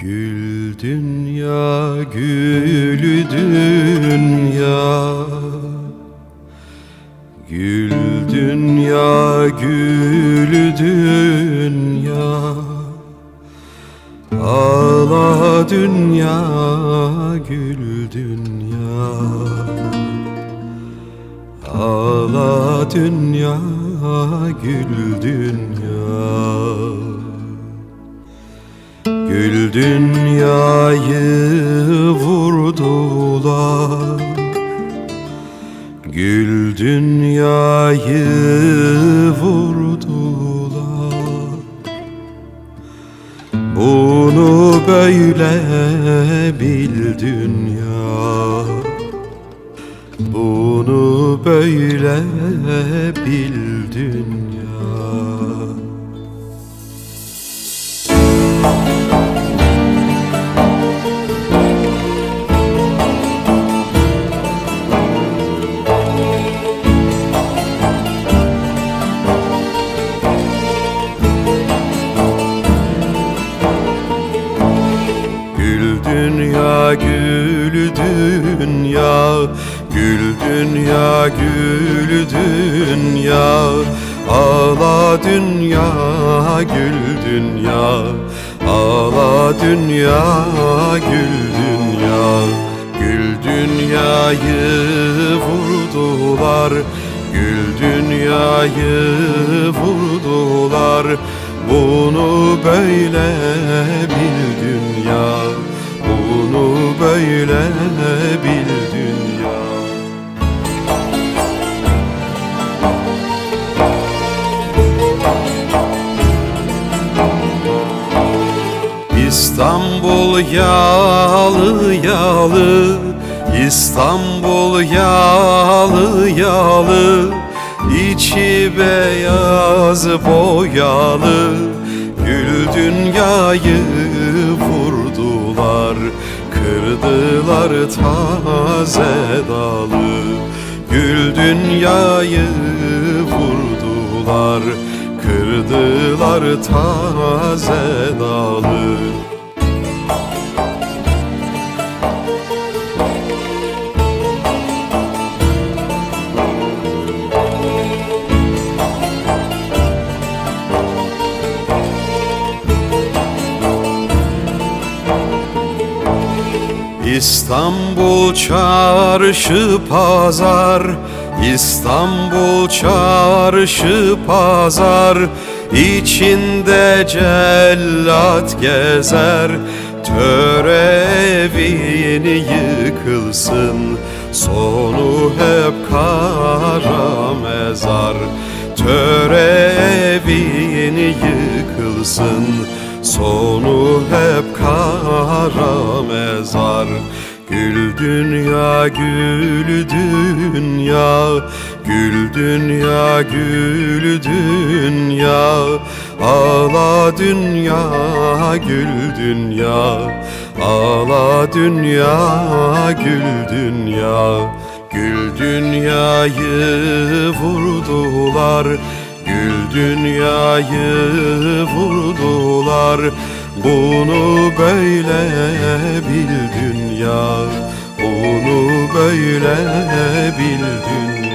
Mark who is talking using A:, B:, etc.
A: Gül dünya, gül dünya, gül dünya, gül dünya. Ağla dünya, gül dünya. Ağla dünya, gül dünya. Gül dünyayı vurdular, gül dünyayı vurdular. Bunu böyle bil dünya, bunu böyle bil dünya. Gül dünya, gül dünya, gül dünya, gül dünya. Ağla dünya, gül dünya. Ağla dünya, gül dünya. Gül dünyayı vurdular, gül dünyayı vurdular. Bunu böyle bil dünya, bunu böyle bil dünya. İstanbul yağlı yağlı, İstanbul yağlı yağlı. İçi beyaz boyalı, gül dünyayı vurdular, kırdılar taze dalı. Gül dünyayı vurdular, kırdılar taze dalı. İstanbul çarşı pazar, İstanbul çarşı pazar. İçinde cellat gezer, törevin yıkılsın, sonu hep kara mezar. Törevin yıkılsın, sonu hep kara mezar. Gül dünya, gül dünya, gül dünya, gül dünya. Ağla dünya, gül dünya. Ağla dünya, gül dünya. Gül dünyayı vurdular, gül dünyayı vurdular. Bunu böyle bil dünya, bunu böyle bil dünya.